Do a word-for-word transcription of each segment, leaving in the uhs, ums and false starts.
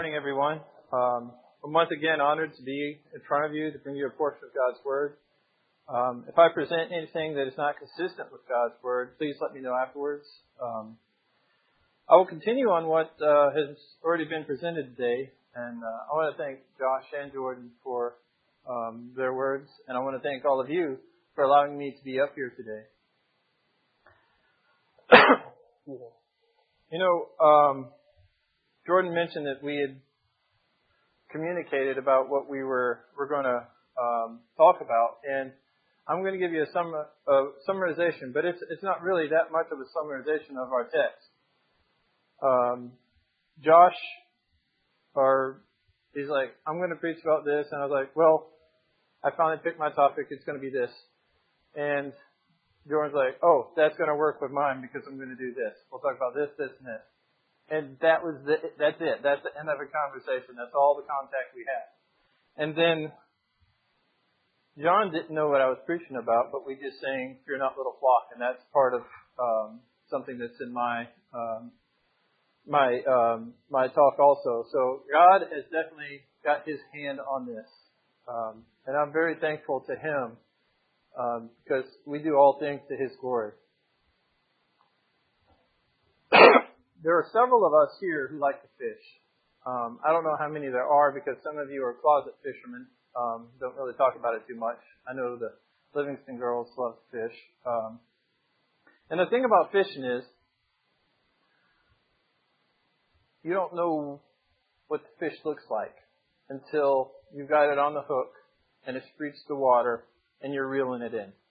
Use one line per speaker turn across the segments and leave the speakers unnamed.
morning, everyone. Um, I'm once again honored to be in front of you to bring you a portion of God's Word. Um, if I present anything that is not consistent with God's Word, please let me know afterwards. Um, I will continue on what uh, has already been presented today, and uh, I want to thank Josh and Jordan for um, their words, and I want to thank all of you for allowing me to be up here today. You know, um, Jordan mentioned that we had communicated about what we were were going to um, talk about, and I'm going to give you a, sum, a summarization, but it's it's not really that much of a summarization of our text. Um, Josh, or he's like, I'm going to preach about this, and I was like, well, I finally picked my topic. It's going to be this, and Jordan's like, oh, that's going to work with mine because I'm going to do this. We'll talk about this, this, and this. And that was the, that's it. That's the end of the conversation. That's all the contact we had. And then John didn't know what I was preaching about, but we just sang "Fear Not, Little Flock," and that's part of um, something that's in my um, my um, my talk also. So God has definitely got His hand on this, um, and I'm very thankful to Him um, because we do all things to His glory. There are several of us here who like to fish. Um, I don't know how many there are because some of you are closet fishermen. Um, don't really talk about it too much. I know the Livingston girls love to fish. Um, and the thing about fishing is you don't know what the fish looks like until you've got it on the hook and it's reached the water and you're reeling it in.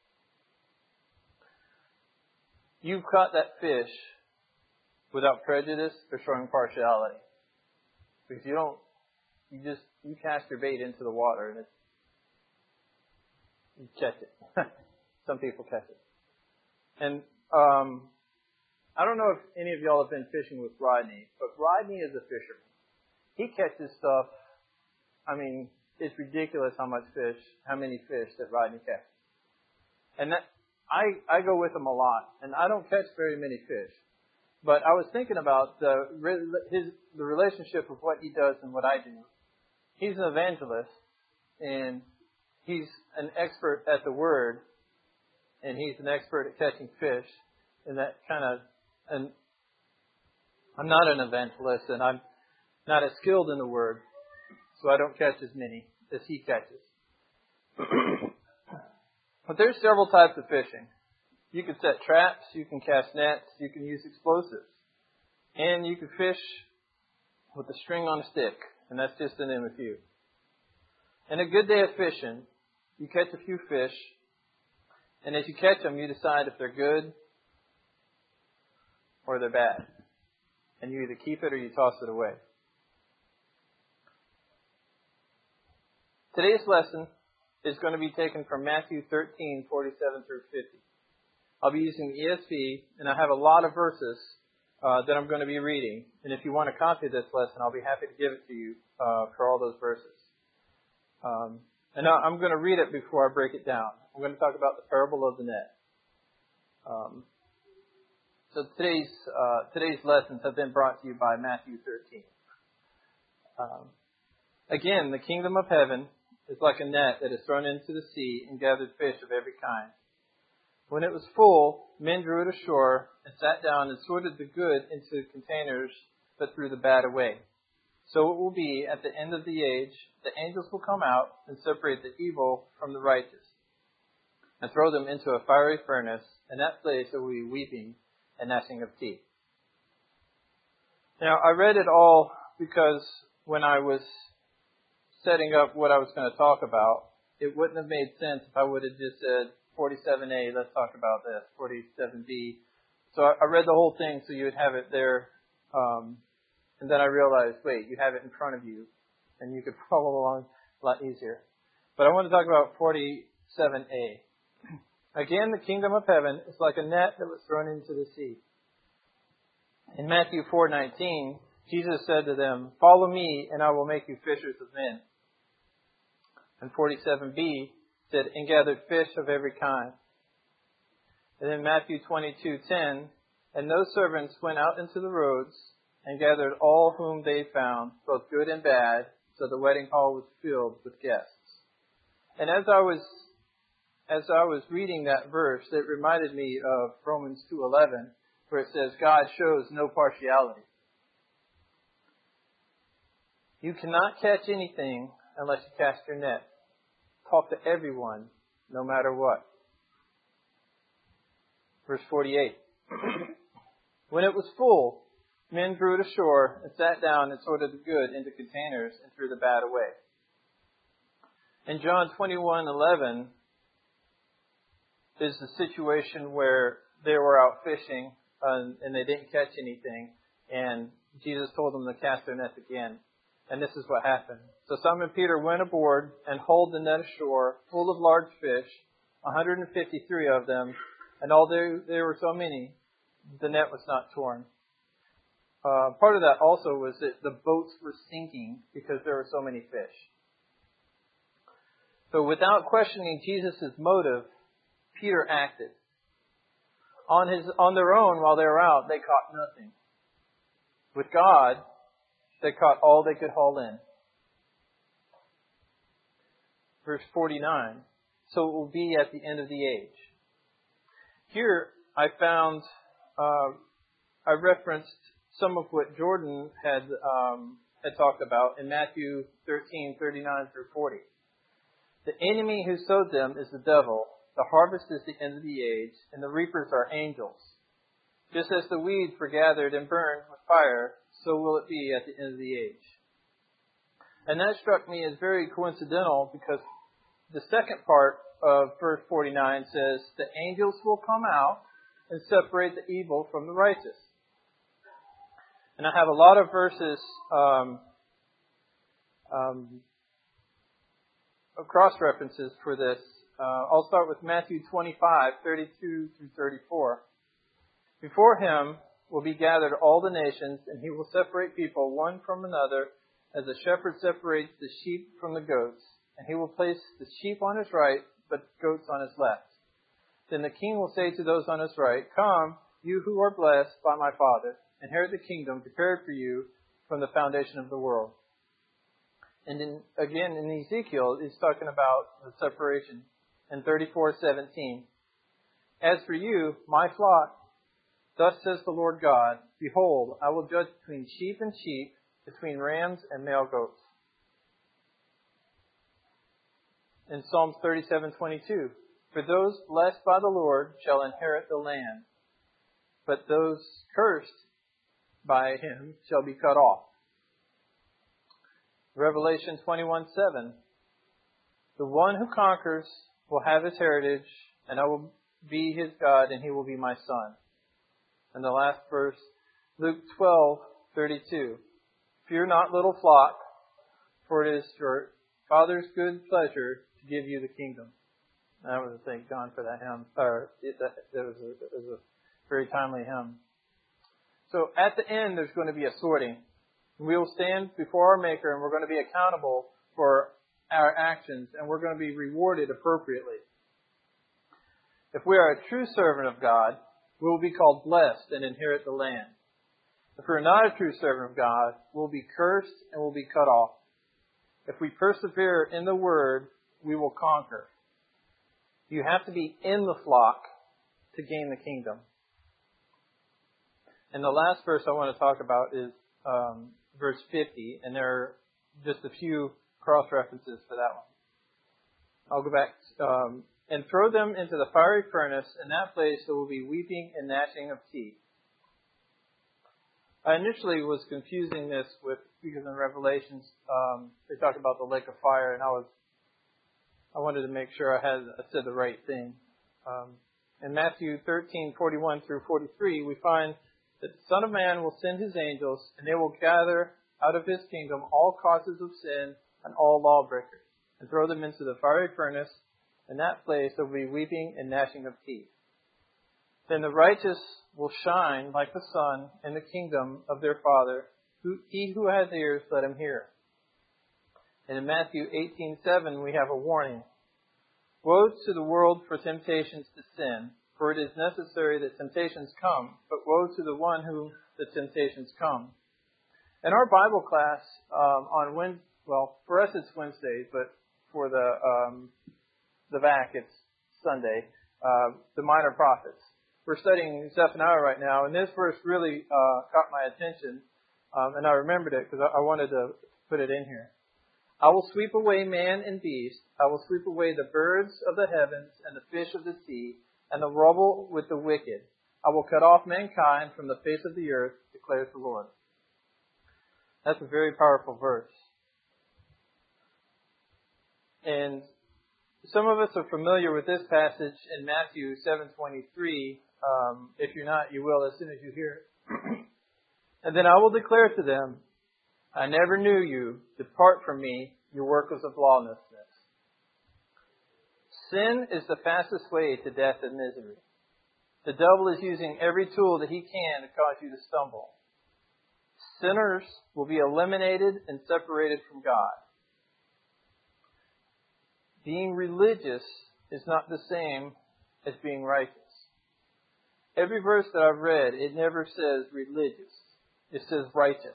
You've caught that fish without prejudice or showing partiality. Because you don't, you just, you cast your bait into the water and it's, you catch it. Some people catch it. And, um, I don't know if any of y'all have been fishing with Rodney, but Rodney is a fisherman. He catches stuff, I mean, it's ridiculous how much fish, how many fish that Rodney catches. And that, I, I go with him a lot, and I don't catch very many fish. But I was thinking about the his the relationship of what he does and what I do. He's an evangelist, and he's an expert at the Word, and he's an expert at catching fish, and that kind of. And I'm not an evangelist, and I'm not as skilled in the Word, so I don't catch as many as he catches. But there's several types of fishing. You can set traps, you can cast nets, you can use explosives. And you can fish with a string on a stick. And that's just to name a few. And a good day of fishing, you catch a few fish. And as you catch them, you decide if they're good or they're bad. And you either keep it or you toss it away. Today's lesson is going to be taken from Matthew thirteen, forty-seven through fifty. I'll be using the E S V, and I have a lot of verses uh, that I'm going to be reading. And if you want a copy of this lesson, I'll be happy to give it to you uh, for all those verses. Um, and now I'm going to read it before I break it down. I'm going to talk about the parable of the net. Um, so today's uh, today's lessons have been brought to you by Matthew thirteen. Um, again, the kingdom of heaven is like a net that is thrown into the sea and gathered fish of every kind. When it was full, men drew it ashore and sat down and sorted the good into containers, but threw the bad away. So it will be at the end of the age, the angels will come out and separate the evil from the righteous, and throw them into a fiery furnace, and that place there will be weeping and gnashing of teeth. Now, I read it all because when I was setting up what I was going to talk about, it wouldn't have made sense if I would have just said, forty-seven A, let's talk about this. forty-seven B. So I read the whole thing so you would have it there. Um, and then I realized, wait, you have it in front of you. And you could follow along a lot easier. But I want to talk about forty-seven A. Again, the kingdom of heaven is like a net that was thrown into the sea. In Matthew four nineteen, Jesus said to them, follow me and I will make you fishers of men. And forty-seven B said, and gathered fish of every kind. And then Matthew twenty-two ten, and those servants went out into the roads and gathered all whom they found, both good and bad, so the wedding hall was filled with guests. And as I was as I was reading that verse, it reminded me of Romans two eleven, where it says, God shows no partiality. You cannot catch anything unless you cast your net. Talk to everyone, no matter what. Verse forty-eight. When it was full, men drew it ashore and sat down and sorted the good into containers and threw the bad away. In John twenty-one eleven is the situation where they were out fishing uh, and they didn't catch anything, and Jesus told them to cast their nets again. And this is what happened. So Simon Peter went aboard and hauled the net ashore, full of large fish, one hundred fifty-three of them, and although there were so many, the net was not torn. Uh, part of that also was that the boats were sinking because there were so many fish. So without questioning Jesus' motive, Peter acted. On his, on their own, while they were out, they caught nothing. With God, they caught all they could haul in. Verse forty-nine. So it will be at the end of the age. Here, I found, uh, I referenced some of what Jordan had um, had talked about in Matthew thirteen, thirty-nine through forty. The enemy who sowed them is the devil. The harvest is the end of the age, and the reapers are angels. Just as the weeds were gathered and burned with fire, so will it be at the end of the age. And that struck me as very coincidental because the second part of verse forty-nine says, the angels will come out and separate the evil from the righteous. And I have a lot of verses, um, um, cross-references for this. Uh, I'll start with Matthew twenty-five, thirty-two through thirty-four. Before him will be gathered all the nations, and he will separate people one from another, as a shepherd separates the sheep from the goats. And he will place the sheep on his right, but goats on his left. Then the king will say to those on his right, come, you who are blessed by my Father, inherit the kingdom prepared for you from the foundation of the world. And then again in Ezekiel, he's talking about the separation in thirty-four seventeen. As for you, my flock, thus says the Lord God, behold, I will judge between sheep and sheep, between rams and male goats. In Psalms thirty-seven twenty-two, for those blessed by the Lord shall inherit the land, but those cursed by him shall be cut off. Revelation twenty-one seven, the one who conquers will have his heritage, and I will be his God, and he will be my son. And the last verse, Luke twelve thirty-two, fear not, little flock, for it is your Father's good pleasure to give you the kingdom. And I want to thank John for that hymn. Or it, that, that was a, it was a very timely hymn. So at the end, there's going to be a sorting. We will stand before our Maker, and we're going to be accountable for our actions, and we're going to be rewarded appropriately. If we are a true servant of God, we will be called blessed and inherit the land. If we're not a true servant of God, we'll be cursed and we'll be cut off. If we persevere in the Word, we will conquer. You have to be in the flock to gain the kingdom. And the last verse I want to talk about is um, verse fifty, and there are just a few cross-references for that one. I'll go back. Um, and throw them into the fiery furnace. In that place there will be weeping and gnashing of teeth. I initially was confusing this with, because in Revelations um, they talk about the lake of fire, and I was I wanted to make sure I had I said the right thing. Um, in Matthew thirteen forty-one through forty-three, we find that the Son of Man will send his angels, and they will gather out of his kingdom all causes of sin and all lawbreakers, and throw them into the fiery furnace. In that place there will be weeping and gnashing of teeth. Then the righteous will shine like the sun in the kingdom of their Father. Who, he who has ears, let him hear. And in Matthew eighteen seven, we have a warning. Woe to the world for temptations to sin, for it is necessary that temptations come, but woe to the one whom the temptations come. In our Bible class um, on Wednesday, well, for us it's Wednesdays, but for the um, the V A C it's Sunday. Uh, the Minor Prophets. We're studying Zephaniah right now, and this verse really uh, caught my attention, um, and I remembered it because I, I wanted to put it in here. I will sweep away man and beast. I will sweep away the birds of the heavens and the fish of the sea, and the rubble with the wicked. I will cut off mankind from the face of the earth, declares the Lord. That's a very powerful verse. And some of us are familiar with this passage in Matthew seven twenty-three. Um, if you're not, you will as soon as you hear it. And then I will declare to them, I never knew you. Depart from me, you workers of lawlessness. Sin is the fastest way to death and misery. The devil is using every tool that he can to cause you to stumble. Sinners will be eliminated and separated from God. Being religious is not the same as being righteous. Every verse that I've read, it never says religious. It says righteous.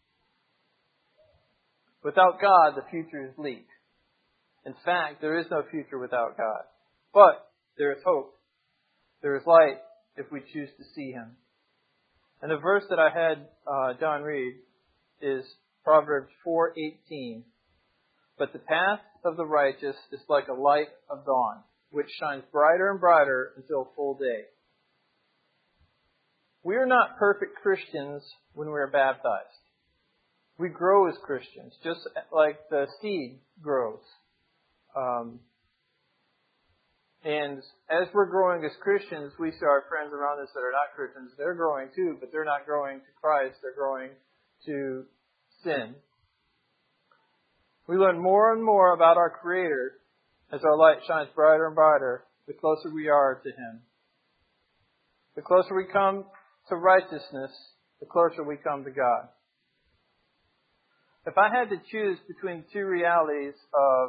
Without God, the future is bleak. In fact, there is no future without God. But there is hope. There is light if we choose to see Him. And the verse that I had uh, John read is Proverbs four eighteen. But the path of the righteous is like a light of dawn, which shines brighter and brighter until full day. We are not perfect Christians when we are baptized. We grow as Christians, just like the seed grows. Um, and as we're growing as Christians, we see our friends around us that are not Christians. They're growing too, but they're not growing to Christ. They're growing to sin. We learn more and more about our Creator as our light shines brighter and brighter, the closer we are to Him. The closer we come to righteousness, the closer we come to God. If I had to choose between two realities of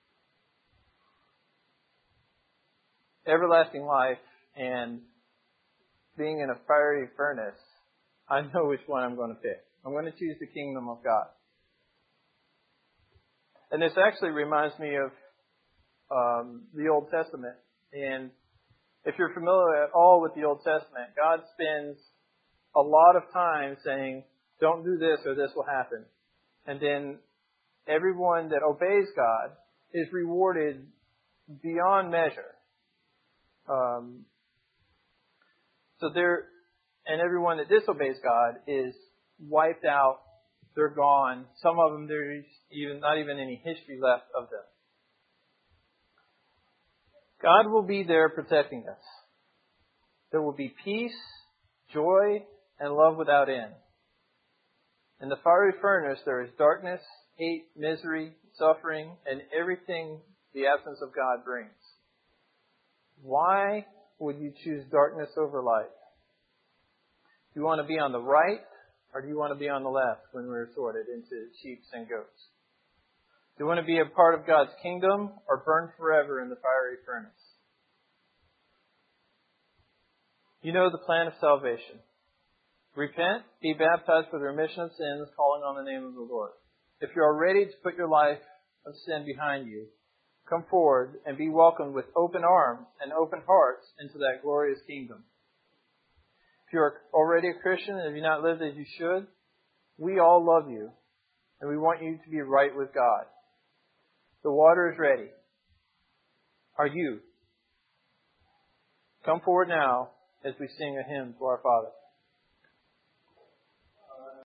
everlasting life and being in a fiery furnace, I know which one I'm going to pick. I'm going to choose the kingdom of God. And this actually reminds me of um, the Old Testament. And if you're familiar at all with the Old Testament, God spends a lot of time saying, don't do this or this will happen. And then everyone that obeys God is rewarded beyond measure. Um, so there, and everyone that disobeys God is wiped out. They're gone. Some of them, there's even not even any history left of them. God will be there protecting us. There will be peace, joy, and love without end. In the fiery furnace, there is darkness, hate, misery, suffering, and everything the absence of God brings. Why would you choose darkness over light? Do you want to be on the right? Or do you want to be on the left when we're sorted into sheep and goats? Do you want to be a part of God's kingdom or burn forever in the fiery furnace? You know the plan of salvation. Repent, be baptized for the remission of sins, calling on the name of the Lord. If you are ready to put your life of sin behind you, come forward and be welcomed with open arms and open hearts into that glorious kingdom. If you're already a Christian and have you not lived as you should, we all love you and we want you to be right with God. The water is ready. Are you? Come forward now as we sing a hymn to our Father.